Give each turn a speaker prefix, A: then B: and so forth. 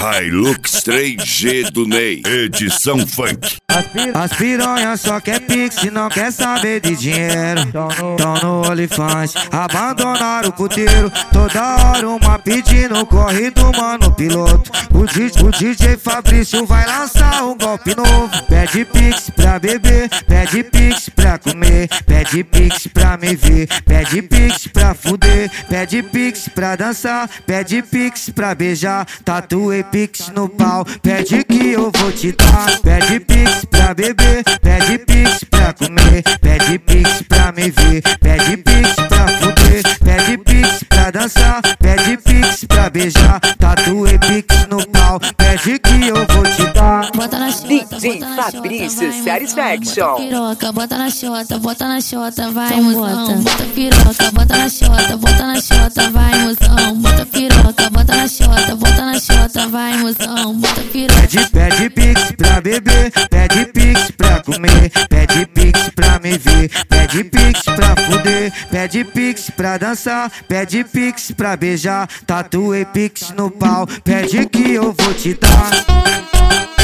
A: Hilux 3G do Ney, edição funk.
B: As piranhas só quer pix e não quer saber de dinheiro. Tão no OnlyFans, abandonaram o puteiro. Toda hora uma pedindo, corre do mano piloto. O DJ Fabrício vai lançar um golpe novo. Pede pix pra beber, pede pix pra comer, pede pix pra me ver, pede pix pra fuder, pede pix pra dançar, pede pix pra beijar. Tatuei pix no pau, pede que eu vou te dar. Pede pix pra beber, pede pix pra comer, pede pix pra me ver, pede pix pra fuder, pede pix pra dançar, pede pix pra beijar. Tatuei pix no pau, pede que eu vou te dar.
C: Bota na xota,
D: DJ Fabrício Satisfaction.
C: Piroca, bota na xota, vai mozão. Bota piroca, bota na xota, vai mozão. Bota piroca, bota na xota, vai mozão. Bota piroca.
B: Pede pix pra beber, pede pix pra comer, pede pix pra me ver, pede pix pra fuder, pede pix pra dançar, pede pix pra beijar. Tatuei pix no pau, pede que eu vou te dar.